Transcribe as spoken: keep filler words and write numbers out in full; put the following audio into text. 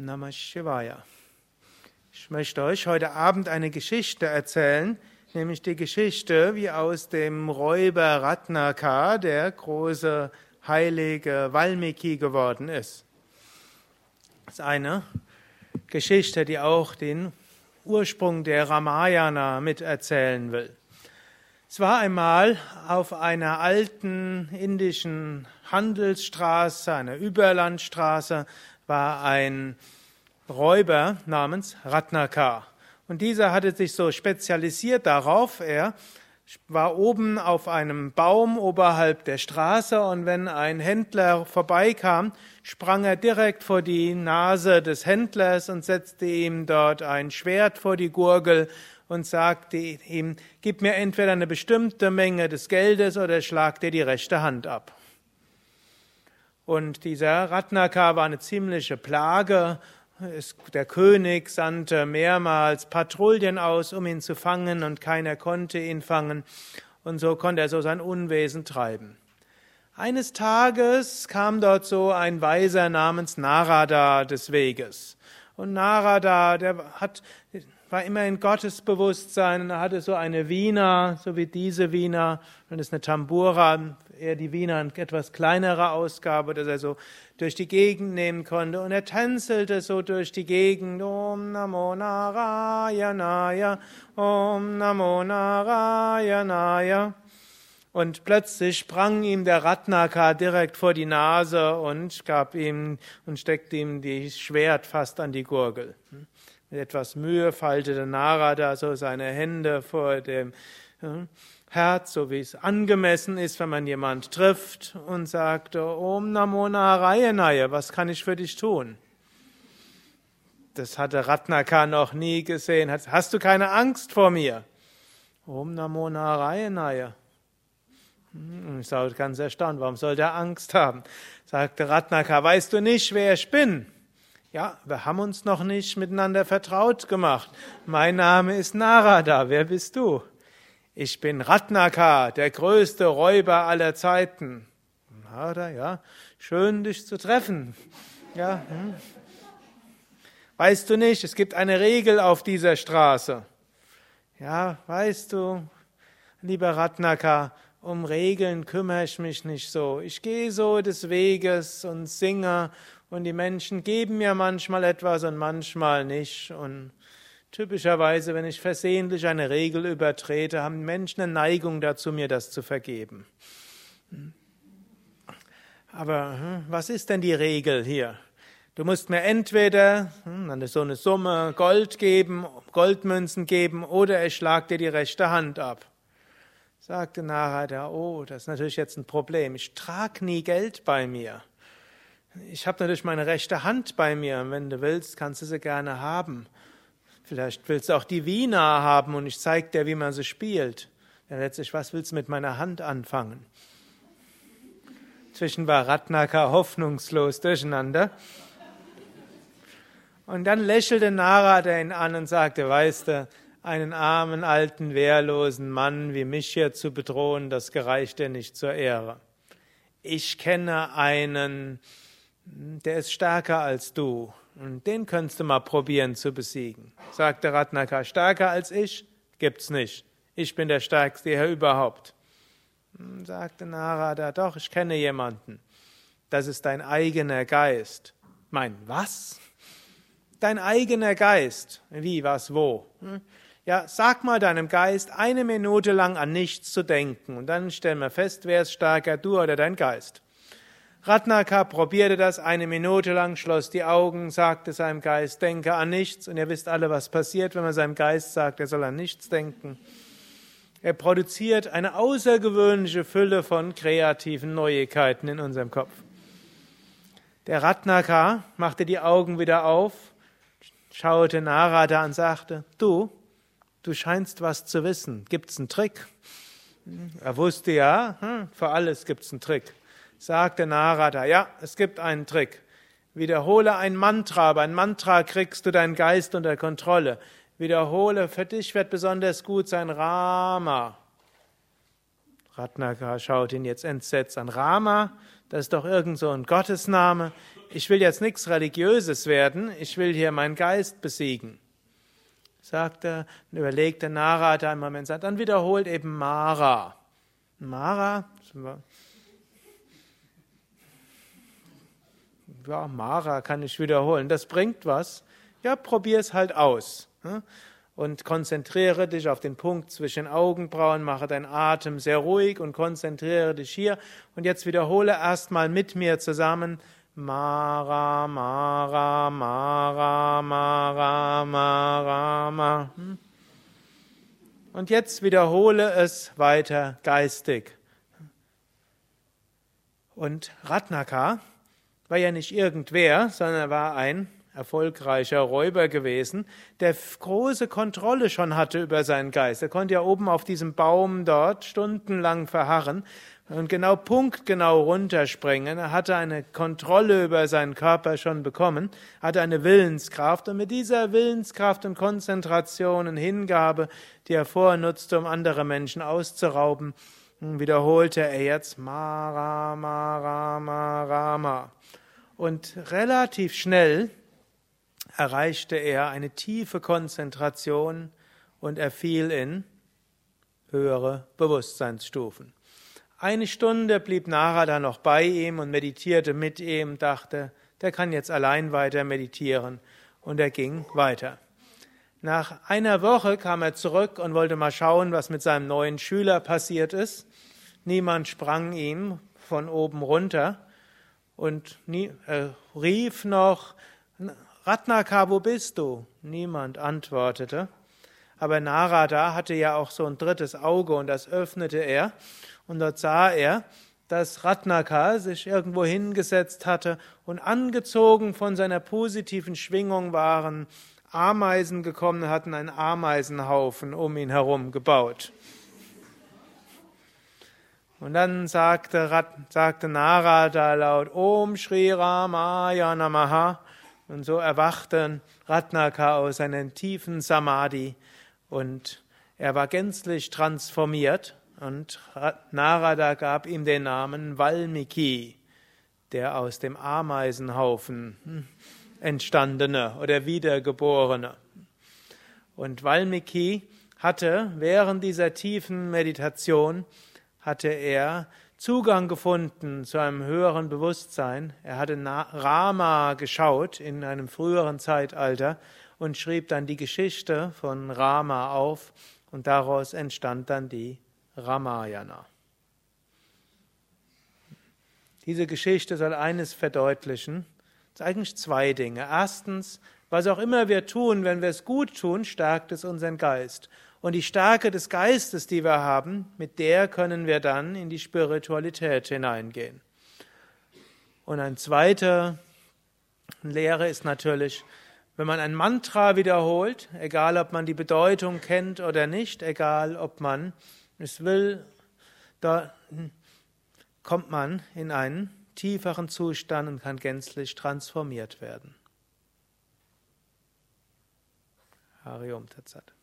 Om Namah Shivaya. Ich möchte euch heute Abend eine Geschichte erzählen, nämlich die Geschichte, wie aus dem Räuber Ratnakar der große heilige Valmiki geworden ist. Das ist eine Geschichte, die auch den Ursprung der Ramayana miterzählen will. Es war einmal auf einer alten indischen Handelsstraße, einer Überlandstraße, war ein Räuber namens Ratnakar. Und dieser hatte sich so spezialisiert darauf, er war oben auf einem Baum oberhalb der Straße und wenn ein Händler vorbeikam, sprang er direkt vor die Nase des Händlers und setzte ihm dort ein Schwert vor die Gurgel und sagte ihm, gib mir entweder eine bestimmte Menge des Geldes oder schlag dir die rechte Hand ab. Und dieser Ratnakar war eine ziemliche Plage. Der König sandte mehrmals Patrouillen aus, um ihn zu fangen, und keiner konnte ihn fangen. Und so konnte er so sein Unwesen treiben. Eines Tages kam dort so ein Weiser namens Narada des Weges. Und Narada, der hat, war immer in Gottesbewusstsein, und er hatte so eine Vina, so wie diese Vina, und das ist eine Tambura, eher die Vina in etwas kleinerer Ausgabe, dass er so durch die Gegend nehmen konnte. Und er tänzelte so durch die Gegend. Om Namo Narayanaya, Om Namo Narayanaya. Und plötzlich sprang ihm der Ratnakar direkt vor die Nase und gab ihm und steckte ihm das Schwert fast an die Gurgel. Mit etwas Mühe faltete Narada so seine Hände vor dem Herz, so wie es angemessen ist, wenn man jemand trifft, und sagte, Om Namo Narayanaya, was kann ich für dich tun? Das hatte Ratnakar noch nie gesehen. Hast du keine Angst vor mir? Om Namo Narayanaya. Ich war ganz erstaunt, warum soll der Angst haben? Sagte Ratnakar, weißt du nicht, wer ich bin? Ja, wir haben uns noch nicht miteinander vertraut gemacht. Mein Name ist Narada, wer bist du? Ich bin Ratnakar, der größte Räuber aller Zeiten. Narada, ja, schön dich zu treffen. Ja, hm. Weißt du nicht, es gibt eine Regel auf dieser Straße. Ja, weißt du, lieber Ratnakar, um Regeln kümmere ich mich nicht so. Ich gehe so des Weges und singe und die Menschen geben mir manchmal etwas und manchmal nicht. Und typischerweise, wenn ich versehentlich eine Regel übertrete, haben Menschen eine Neigung dazu, mir das zu vergeben. Aber was ist denn die Regel hier? Du musst mir entweder so eine Summe Gold geben, Goldmünzen geben, oder ich schlag dir die rechte Hand ab. Sagte Narada, oh, das ist natürlich jetzt ein Problem. Ich trage nie Geld bei mir. Ich habe natürlich meine rechte Hand bei mir. Und wenn du willst, kannst du sie gerne haben. Vielleicht willst du auch die Vina haben und ich zeige dir, wie man sie spielt. Ja, letztlich, was willst du mit meiner Hand anfangen? Inzwischen war Ratnakar hoffnungslos durcheinander. Und dann lächelte Narada ihn an und sagte, weißt du, einen armen, alten, wehrlosen Mann wie mich hier zu bedrohen, das gereicht dir nicht zur Ehre. Ich kenne einen, der ist stärker als du. Und den könntest du mal probieren zu besiegen. Sagte Ratnakar, stärker als ich? Gibt's nicht. Ich bin der stärkste Herr überhaupt. Sagte Narada, doch, ich kenne jemanden. Das ist dein eigener Geist. Mein, was? Dein eigener Geist. Wie, was, wo? Ja, sag mal deinem Geist, eine Minute lang an nichts zu denken. Und dann stellen wir fest, wer ist stärker, du oder dein Geist. Ratnakar probierte das eine Minute lang, schloss die Augen, sagte seinem Geist, denke an nichts. Und ihr wisst alle, was passiert, wenn man seinem Geist sagt, er soll an nichts denken. Er produziert eine außergewöhnliche Fülle von kreativen Neuigkeiten in unserem Kopf. Der Ratnakar machte die Augen wieder auf, schaute Narada an und sagte, du, du scheinst was zu wissen. Gibt's einen Trick? Er wusste ja, für alles gibt's einen Trick. Sagte Narada, ja, es gibt einen Trick. Wiederhole ein Mantra, bei einem Mantra kriegst du deinen Geist unter Kontrolle. Wiederhole, für dich wird besonders gut sein Rama. Ratnakar schaut ihn jetzt entsetzt an. Rama, das ist doch irgend so ein Gottesname. Ich will jetzt nichts Religiöses werden, ich will hier meinen Geist besiegen. Sagte, überlegte Narada einen Moment, sagt, dann wiederholt eben Mara. Mara, ja, Mara kann ich wiederholen, das bringt was. Ja, probier's halt aus. Und konzentriere dich auf den Punkt zwischen den Augenbrauen, mache deinen Atem sehr ruhig und konzentriere dich hier. Und jetzt wiederhole erstmal mit mir zusammen Mara, Mara, Mara, Mara, Mara, Mara. Und jetzt wiederhole es weiter geistig. Und Ratnaka war ja nicht irgendwer, sondern er war ein erfolgreicher Räuber gewesen, der große Kontrolle schon hatte über seinen Geist. Er konnte ja oben auf diesem Baum dort stundenlang verharren und genau punktgenau runterspringen. Er hatte eine Kontrolle über seinen Körper schon bekommen, hatte eine Willenskraft und mit dieser Willenskraft und Konzentration und Hingabe, die er vorher nutzte, um andere Menschen auszurauben, wiederholte er jetzt Mara, Mara, Mara, Mara. Und relativ schnell erreichte er eine tiefe Konzentration und er fiel in höhere Bewusstseinsstufen. Eine Stunde blieb Narada noch bei ihm und meditierte mit ihm, dachte, der kann jetzt allein weiter meditieren, und er ging weiter. Nach einer Woche kam er zurück und wollte mal schauen, was mit seinem neuen Schüler passiert ist. Niemand sprang ihm von oben runter und nie, er rief noch, Ratnaka, wo bist du? Niemand antwortete. Aber Narada hatte ja auch so ein drittes Auge und das öffnete er. Und dort sah er, dass Ratnaka sich irgendwo hingesetzt hatte und angezogen von seiner positiven Schwingung waren Ameisen gekommen und hatten einen Ameisenhaufen um ihn herum gebaut. Und dann sagte, sagte Narada laut Om Shri Ramaya Namaha. Und so erwachte Ratnaka aus seinem tiefen Samadhi und er war gänzlich transformiert und Narada gab ihm den Namen Valmiki, der aus dem Ameisenhaufen entstandene oder wiedergeborene. Und Valmiki hatte während dieser tiefen Meditation hatte er Zugang gefunden zu einem höheren Bewusstsein. Er hatte Rama geschaut in einem früheren Zeitalter und schrieb dann die Geschichte von Rama auf und daraus entstand dann die Ramayana. Diese Geschichte soll eines verdeutlichen, es sind eigentlich zwei Dinge. Erstens, was auch immer wir tun, wenn wir es gut tun, stärkt es unseren Geist. Und die Stärke des Geistes, die wir haben, mit der können wir dann in die Spiritualität hineingehen. Und eine zweite Lehre ist natürlich, wenn man ein Mantra wiederholt, egal ob man die Bedeutung kennt oder nicht, egal ob man es will, da kommt man in einen tieferen Zustand und kann gänzlich transformiert werden. Hari Om Tat Sat.